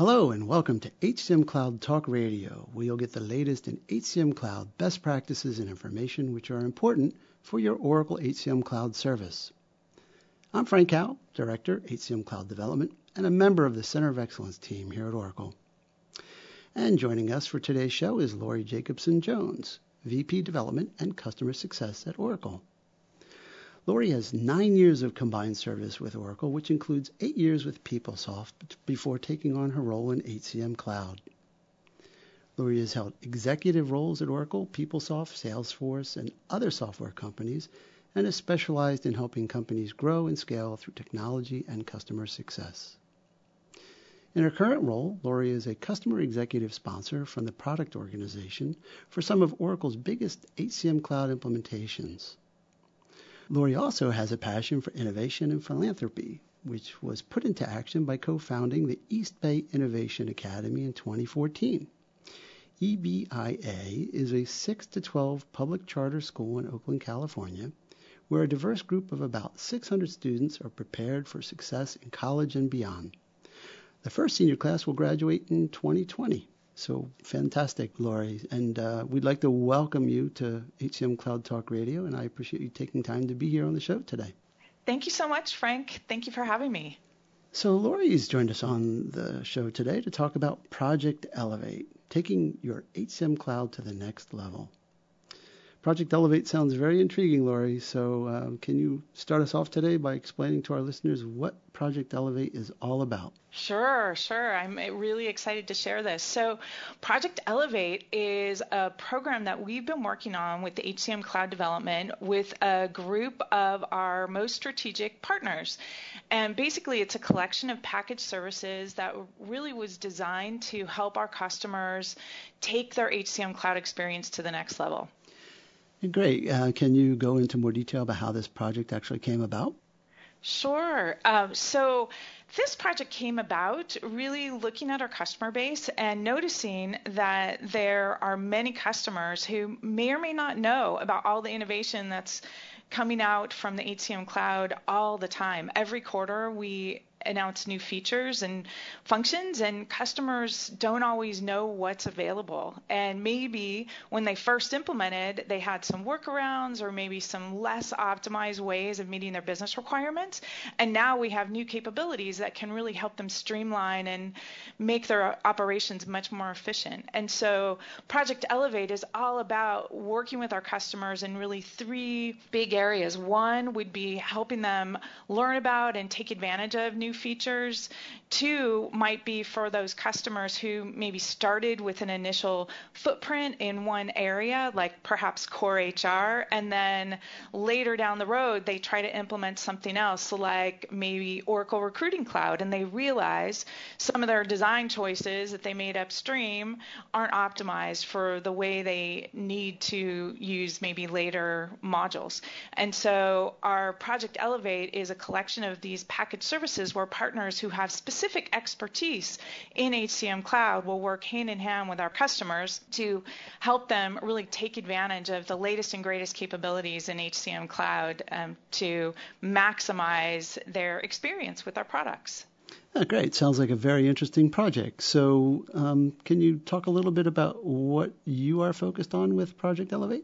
Hello and welcome to HCM Cloud Talk Radio, where you'll get the latest in HCM Cloud best practices and information which are important for your Oracle HCM Cloud service. I'm Frank Howe, Director, HCM Cloud Development, and a member of the Center of Excellence team here at Oracle. And joining us for today's show is Lori Jacobson-Jones, VP Development and Customer Success at Oracle. Lori has 9 years of combined service with Oracle, which includes 8 years with PeopleSoft before taking on her role in HCM Cloud. Lori has held executive roles at Oracle, PeopleSoft, Salesforce, and other software companies, and is specialized in helping companies grow and scale through technology and customer success. In her current role, Lori is a customer executive sponsor from the product organization for some of Oracle's biggest HCM Cloud implementations. Lori also has a passion for innovation and philanthropy, which was put into action by co-founding the East Bay Innovation Academy in 2014. EBIA is a 6 to 12 public charter school in Oakland, California, where a diverse group of about 600 students are prepared for success in college and beyond. The first senior class will graduate in 2020. So fantastic, Lori. And we'd like to welcome you to HCM Cloud Talk Radio, and I appreciate you taking time to be here on the show today. Thank you so much, Frank. Thank you for having me. So Lori's joined us on the show today to talk about Project Elevate, taking your HCM Cloud to the next level. Project Elevate sounds very intriguing, Lori. So can you start us off today by explaining to our listeners what Project Elevate is all about? Sure. I'm really excited to share this. So Project Elevate is a program that we've been working on with the HCM Cloud development with a group of our most strategic partners. And basically, it's a collection of packaged services that really was designed to help our customers take their HCM Cloud experience to the next level. Great. Can you go into more detail about how this project actually came about? Sure. So this project came about really looking at our customer base and noticing that there are many customers who may or may not know about all the innovation that's coming out from the HCM Cloud all the time. Every quarter, we announce new features and functions, and customers don't always know what's available. And maybe when they first implemented, they had some workarounds or maybe some less optimized ways of meeting their business requirements. And now we have new capabilities that can really help them streamline and make their operations much more efficient. And so Project Elevate is all about working with our customers in really three big areas. One would be helping them learn about and take advantage of new features. Two might be for those customers who maybe started with an initial footprint in one area, like perhaps core HR, and then later down the road, they try to implement something else, like maybe Oracle Recruiting Cloud, and they realize some of their design choices that they made upstream aren't optimized for the way they need to use maybe later modules. And so our Project Elevate is a collection of these packaged services where partners who have specific expertise in HCM Cloud will work hand in hand with our customers to help them really take advantage of the latest and greatest capabilities in HCM Cloud to maximize their experience with our products. Great. Sounds like a very interesting project. So can you talk a little bit about what you are focused on with Project Elevate?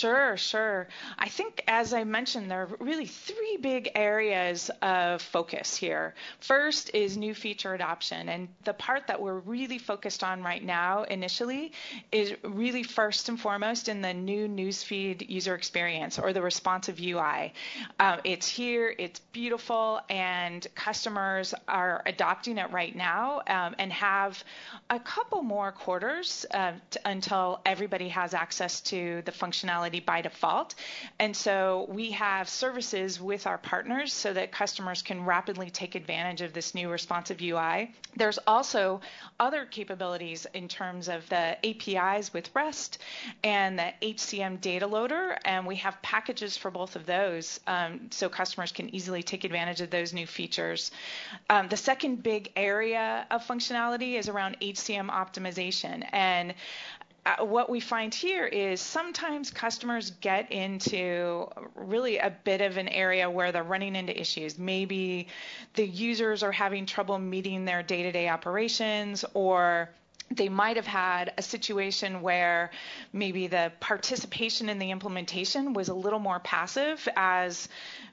Sure. I think, as I mentioned, there are really three big areas of focus here. First is new feature adoption, and the part that we're really focused on right now initially is really first and foremost in the new newsfeed user experience or the responsive UI. It's here, it's beautiful, and customers are adopting it right now and have a couple more quarters until everybody has access to the functionality by default. And so we have services with our partners so that customers can rapidly take advantage of this new responsive UI. There's also other capabilities in terms of the APIs with REST and the HCM data loader, and we have packages for both of those so customers can easily take advantage of those new features. The second big area of functionality is around HCM optimization, and what we find here is sometimes customers get into really a bit of an area where they're running into issues. Maybe the users are having trouble meeting their day-to-day operations, or they might have had a situation where maybe the participation in the implementation was a little more passive, as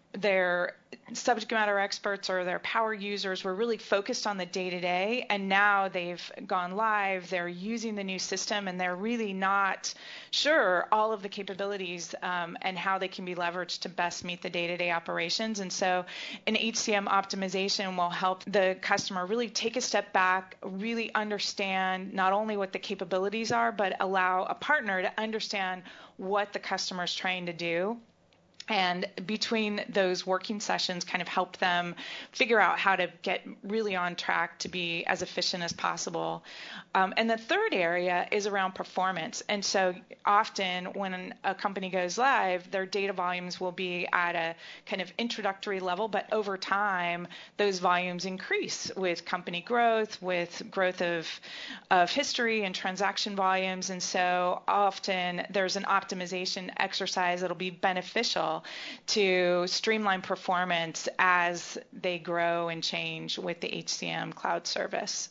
their subject matter experts or their power users were really focused on the day-to-day, and now they've gone live, they're using the new system, and they're really not sure all of the capabilities and how they can be leveraged to best meet the day-to-day operations. And so an HCM optimization will help the customer really take a step back, really understand not only what the capabilities are, but allow a partner to understand what the customer is trying to do. And between those working sessions, kind of help them figure out how to get really on track to be as efficient as possible. And the third area is around performance. And so often when a company goes live, their data volumes will be at a kind of introductory level, but over time, those volumes increase with company growth, with growth of history and transaction volumes. And so often there's an optimization exercise that'll be beneficial to streamline performance as they grow and change with the HCM cloud service.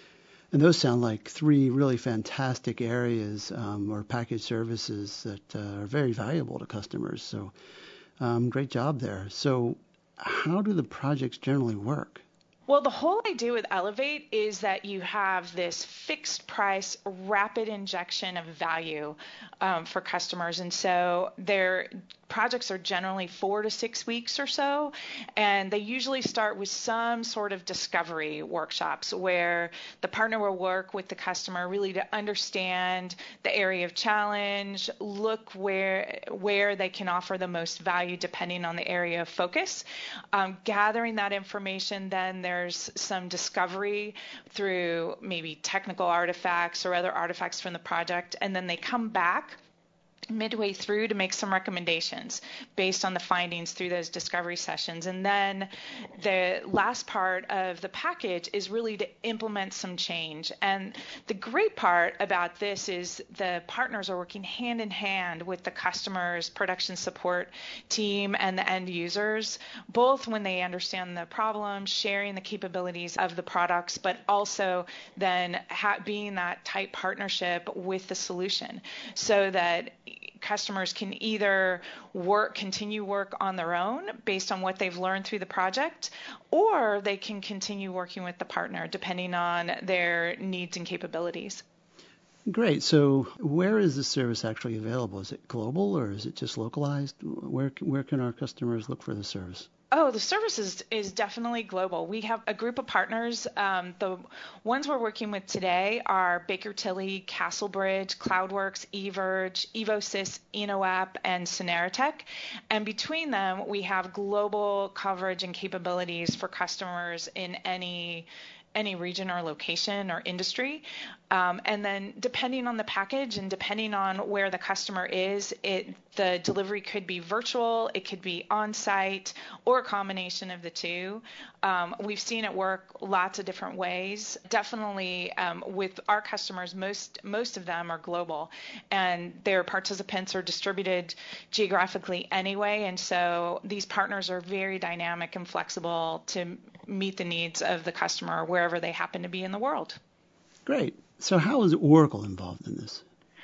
And those sound like three really fantastic areas or package services that are very valuable to customers. So great job there. So how do the projects generally work? Well, the whole idea with Elevate is that you have this fixed price, rapid injection of value for customers. And so their projects are generally 4 to 6 weeks or so, and they usually start with some sort of discovery workshops where the partner will work with the customer really to understand the area of challenge, look where they can offer the most value depending on the area of focus. Gathering that information, then there's some discovery through maybe technical artifacts or other artifacts from the project, and then they come back midway through to make some recommendations based on the findings through those discovery sessions. And then the last part of the package is really to implement some change. And the great part about this is the partners are working hand in hand with the customer's production support team and the end users, both when they understand the problem, sharing the capabilities of the products, but also then being that tight partnership with the solution so that customers can either continue work on their own based on what they've learned through the project, or they can continue working with the partner depending on their needs and capabilities. Great. So where is this service actually available? Is it global or is it just localized? Where can our customers look for the service? Oh, the service is definitely global. We have a group of partners. The ones we're working with today are Baker Tilly, Castlebridge, Cloudworks, eVerge, Evosys, InnoApp, and Sonaratech. And between them, we have global coverage and capabilities for customers in any region or location or industry. And then depending on the package and depending on where the customer is, the delivery could be virtual, it could be on-site, or a combination of the two. We've seen it work lots of different ways. Definitely with our customers, most of them are global, and their participants are distributed geographically anyway. And so these partners are very dynamic and flexible to meet the needs of the customer wherever they happen to be in the world. Great. So how is Oracle involved in this?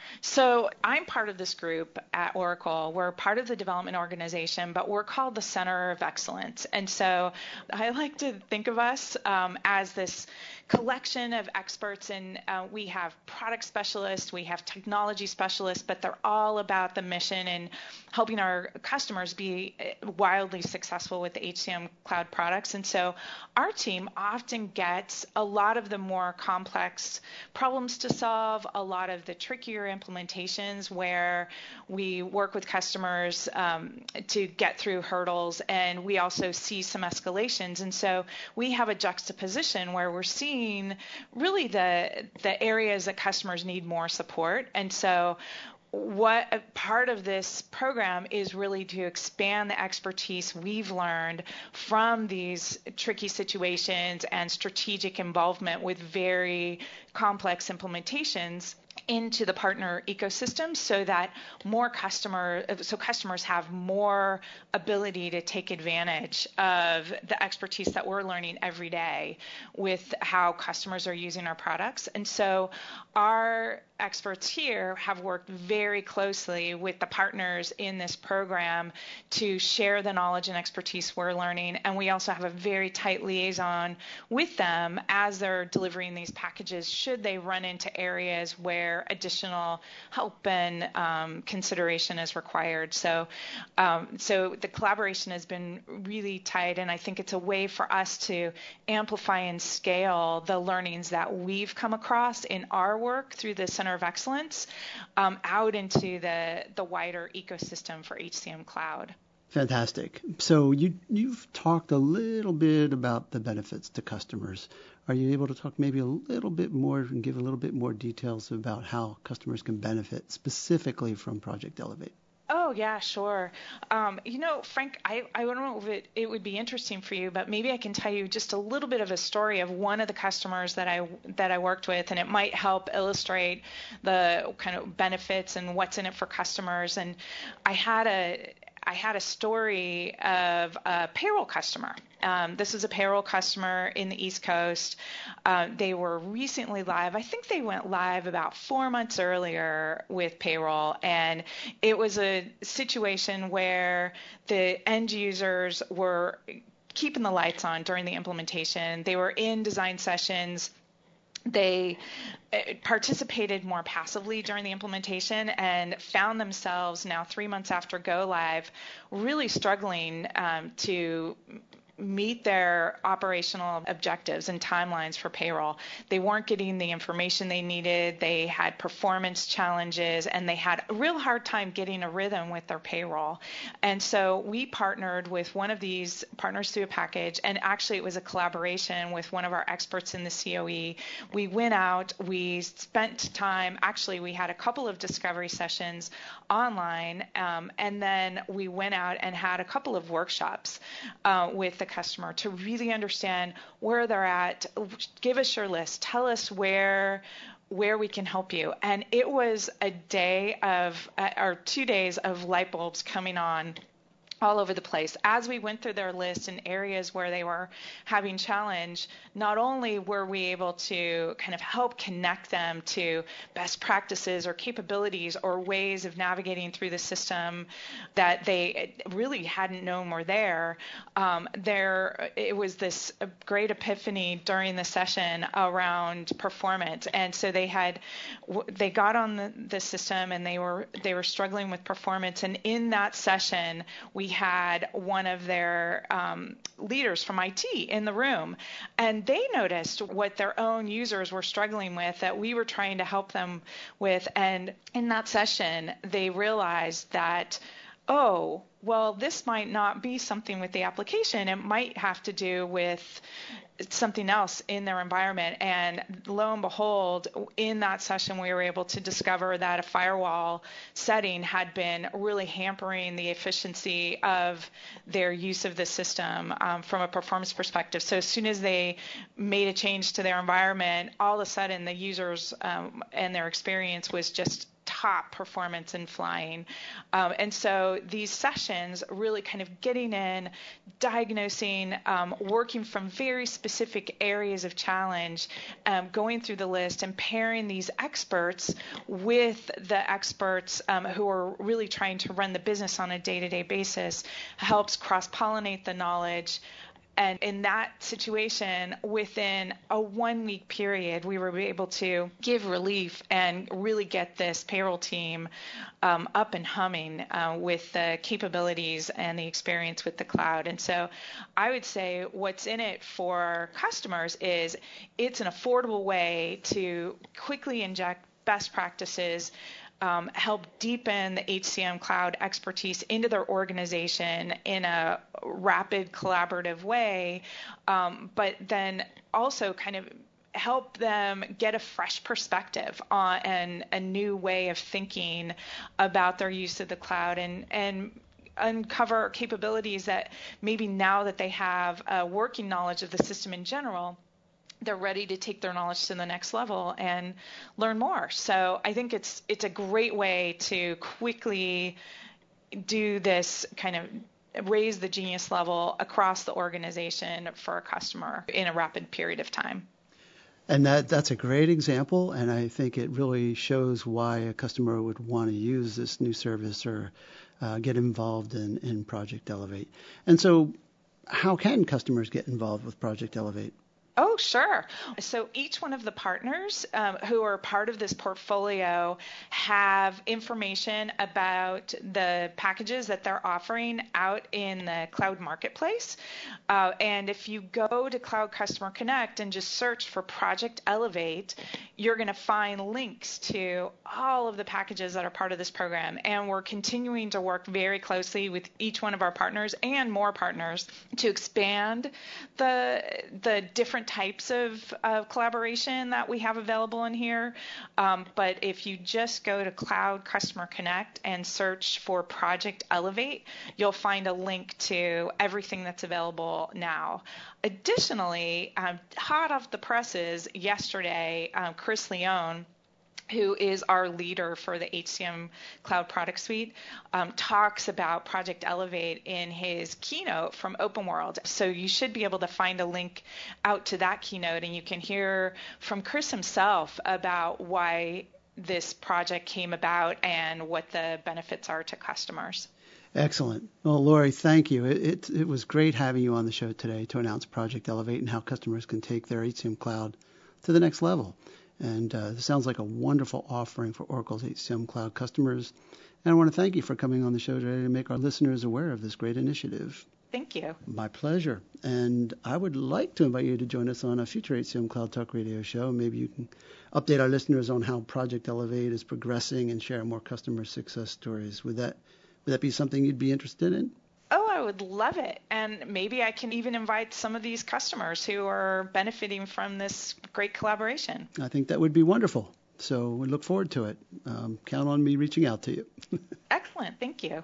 So I'm part of this group at Oracle. We're part of the development organization, but we're called the Center of Excellence. And so I like to think of us as this collection of experts, and we have product specialists, we have technology specialists, but they're all about the mission and helping our customers be wildly successful with the HCM cloud products. And so our team often gets a lot of the more complex problems to solve, a lot of the trickier implementations where we work with customers to get through hurdles, and we also see some escalations. And so we have a juxtaposition where we're seeing really the areas that customers need more support. And so what a part of this program is really to expand the expertise we've learned from these tricky situations and strategic involvement with very complex implementations into the partner ecosystem so that customers have more ability to take advantage of the expertise that we're learning every day with how customers are using our products. And so our experts here have worked very closely with the partners in this program to share the knowledge and expertise we're learning. And we also have a very tight liaison with them as they're delivering these packages should they run into areas where additional help and consideration is required. So the collaboration has been really tight, and I think it's a way for us to amplify and scale the learnings that we've come across in our work through the Center of Excellence out into the wider ecosystem for HCM Cloud. Fantastic. So you've talked a little bit about the benefits to customers. Are you able to talk maybe a little bit more and give a little bit more details about how customers can benefit specifically from Project Elevate? Oh, yeah, sure. Frank, I don't know if it would be interesting for you, but maybe I can tell you just a little bit of a story of one of the customers that I worked with, and it might help illustrate the kind of benefits and what's in it for customers. And I had a story of a payroll customer. This is a payroll customer in the East Coast. They were recently live. I think they went live about 4 months earlier with payroll, and it was a situation where the end users were keeping the lights on during the implementation. They were in design sessions. They participated more passively during the implementation and found themselves now 3 months after go live really struggling to meet their operational objectives and timelines for payroll. They weren't getting the information they needed. They had performance challenges, and they had a real hard time getting a rhythm with their payroll. And so we partnered with one of these partners through a package, and actually it was a collaboration with one of our experts in the COE. We went out, we spent time, actually we had a couple of discovery sessions online, and then we went out and had a couple of workshops with the customer to really understand where they're at. Give us your list. Tell us where we can help you. And it was a day of, or 2 days of light bulbs coming on all over the place. As we went through their list in areas where they were having challenge, not only were we able to kind of help connect them to best practices or capabilities or ways of navigating through the system that they really hadn't known were there, it was this great epiphany during the session around performance. And so they got on the system, and they were struggling with performance. And in that session, we had one of their leaders from IT in the room, and they noticed what their own users were struggling with that we were trying to help them with. And in that session, they realized that, oh, well, this might not be something with the application. It might have to do with something else in their environment. And lo and behold, in that session, we were able to discover that a firewall setting had been really hampering the efficiency of their use of the system from a performance perspective. So as soon as they made a change to their environment, all of a sudden the users and their experience was just top performance and flying. And so these sessions really kind of getting in, diagnosing, working from very specific areas of challenge, going through the list and pairing these experts with the experts who are really trying to run the business on a day-to-day basis helps cross-pollinate the knowledge. And in that situation, within a 1 week period, we were able to give relief and really get this payroll team up and humming with the capabilities and the experience with the cloud. And so I would say what's in it for customers is it's an affordable way to quickly inject best practices, help deepen the HCM Cloud expertise into their organization in a rapid, collaborative way, but then also kind of help them get a fresh perspective on and a new way of thinking about their use of the cloud and uncover capabilities that maybe now that they have a working knowledge of the system in general, they're ready to take their knowledge to the next level and learn more. So I think it's a great way to quickly do this kind of raise the genius level across the organization for a customer in a rapid period of time. And that's a great example, and I think it really shows why a customer would want to use this new service or get involved in Project Elevate. And so how can customers get involved with Project Elevate? Oh, sure. So each one of the partners who are part of this portfolio have information about the packages that they're offering out in the cloud marketplace. And if you go to Cloud Customer Connect and just search for Project Elevate, you're going to find links to all of the packages that are part of this program. And we're continuing to work very closely with each one of our partners and more partners to expand the different types of collaboration that we have available in here. But if you just go to Cloud Customer Connect and search for Project Elevate, you'll find a link to everything that's available now. Additionally, hot off the presses yesterday, Chris Leone, who is our leader for the HCM Cloud Product Suite, talks about Project Elevate in his keynote from OpenWorld. So you should be able to find a link out to that keynote, and you can hear from Chris himself about why this project came about and what the benefits are to customers. Excellent. Well, Lori, thank you. It was great having you on the show today to announce Project Elevate and how customers can take their HCM Cloud to the next level. And it sounds like a wonderful offering for Oracle's HCM Cloud customers. And I want to thank you for coming on the show today to make our listeners aware of this great initiative. Thank you. My pleasure. And I would like to invite you to join us on a future HCM Cloud Talk Radio show. Maybe you can update our listeners on how Project Elevate is progressing and share more customer success stories. Would that be something you'd be interested in? Oh, I would love it. And maybe I can even invite some of these customers who are benefiting from this great collaboration. I think that would be wonderful. So we look forward to it. Count on me reaching out to you. Excellent. Thank you.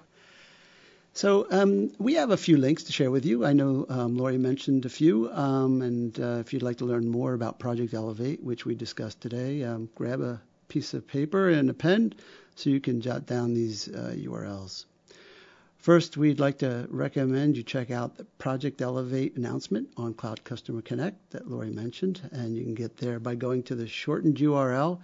So we have a few links to share with you. I know Lori mentioned a few. And if you'd like to learn more about Project Elevate, which we discussed today, grab a piece of paper and a pen so you can jot down these URLs. First, we'd like to recommend you check out the Project Elevate announcement on Cloud Customer Connect that Lori mentioned, and you can get there by going to the shortened URL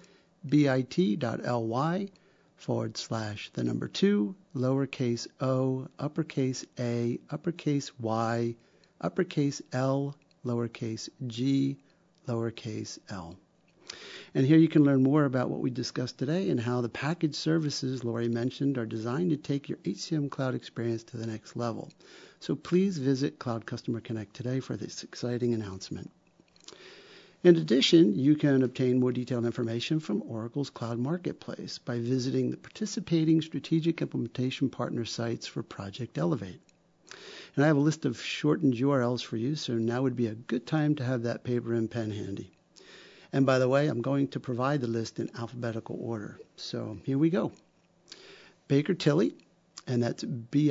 bit.ly/2 lowercase o uppercase a uppercase y uppercase L lowercase g lowercase l. And here you can learn more about what we discussed today and how the package services Lori mentioned are designed to take your HCM Cloud experience to the next level. So please visit Cloud Customer Connect today for this exciting announcement. In addition, you can obtain more detailed information from Oracle's Cloud Marketplace by visiting the participating strategic implementation partner sites for Project Elevate. And I have a list of shortened URLs for you, so now would be a good time to have that paper and pen handy. And by the way, I'm going to provide the list in alphabetical order. So here we go. Baker Tilly, and that's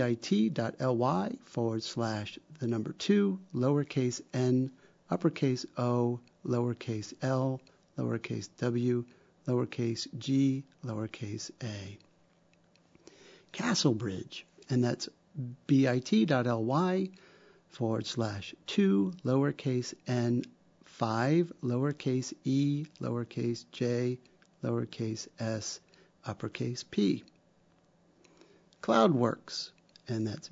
bit.ly/2 lowercase n uppercase o lowercase l lowercase w lowercase g lowercase a. Castlebridge, and that's bit.ly/2 lowercase n 5 lowercase e lowercase j lowercase s uppercase p. CloudWorks, and that's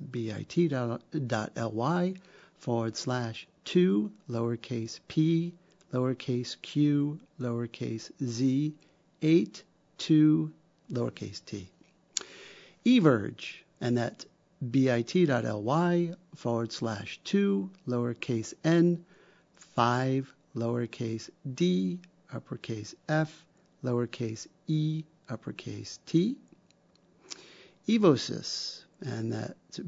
bit.ly/2 lowercase p lowercase q lowercase z 8 2 lowercase t. eVerge, and that's bit.ly/2 lowercase n 5 lowercase d uppercase f lowercase e uppercase t. Evosys, and that's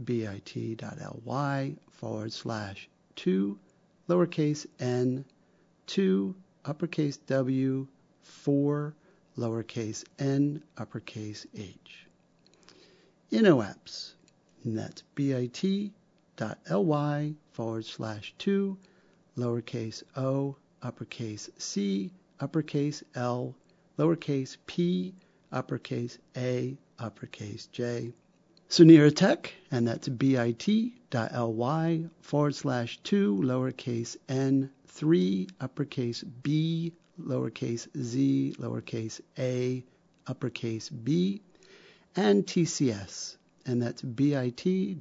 bit.ly/2 lowercase n 2 uppercase w 4 lowercase n uppercase h. InnoApps, and that's bit.ly/2 lowercase o uppercase C, uppercase L, lowercase p, uppercase A, uppercase J. Sunera Tech, and that's bit.ly /2, lowercase n, 3, uppercase B, lowercase z, lowercase a, uppercase B, and TCS, and that's bit.ly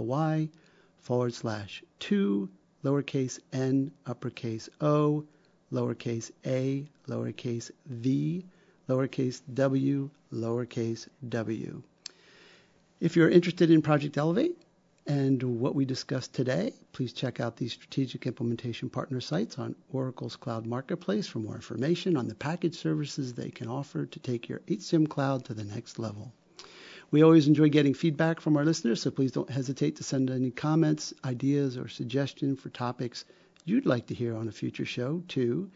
/2, lowercase n, uppercase O, lowercase a, lowercase v, lowercase w, lowercase w. If you're interested in Project Elevate and what we discussed today, please check out these strategic implementation partner sites on Oracle's Cloud Marketplace for more information on the package services they can offer to take your HCM Cloud to the next level. We always enjoy getting feedback from our listeners, so please don't hesitate to send any comments, ideas, or suggestions for topics you'd like to hear on a future show to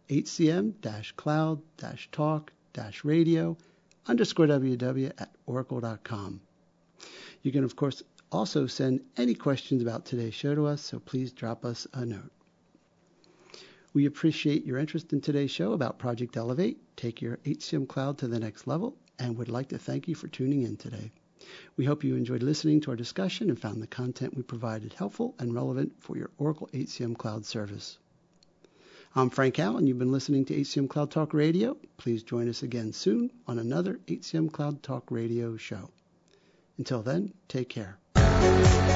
hcm-cloud-talk-radio_ww@oracle.com. You can, of course, also send any questions about today's show to us, so please drop us a note. We appreciate your interest in today's show about Project Elevate, take your HCM Cloud to the next level, and would like to thank you for tuning in today. We hope you enjoyed listening to our discussion and found the content we provided helpful and relevant for your Oracle HCM Cloud service. I'm Frank Allen. You've been listening to HCM Cloud Talk Radio. Please join us again soon on another HCM Cloud Talk Radio show. Until then, take care.